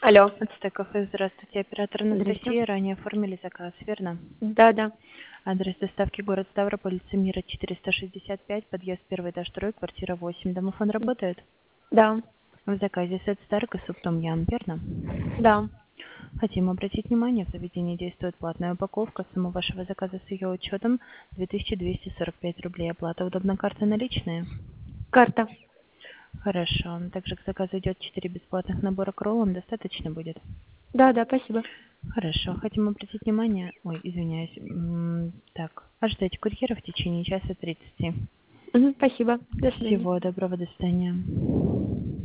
Алло. Ацтек кафе, здравствуйте. Оператор Здрасте. Анастасия. Ранее оформили заказ, верно? Да. Адрес доставки город Ставрополь, улица Мира, 465, подъезд 1 этаж 2, квартира 8. Домофон работает? Да. В заказе сет старк и суп том ям, верно? Да. Хотим обратить внимание, в заведении действует платная упаковка. Сумма вашего заказа с ее учетом 2245 рублей. Оплата удобна, карта наличные? Карта. Хорошо. Также к заказу идет 4 бесплатных набора к роллам. Достаточно будет? Да, спасибо. Хорошо. Хотим обратить внимание... Ой, извиняюсь. Так, ожидайте курьера в течение часа 30. Спасибо. До свидания. Всего доброго, до свидания.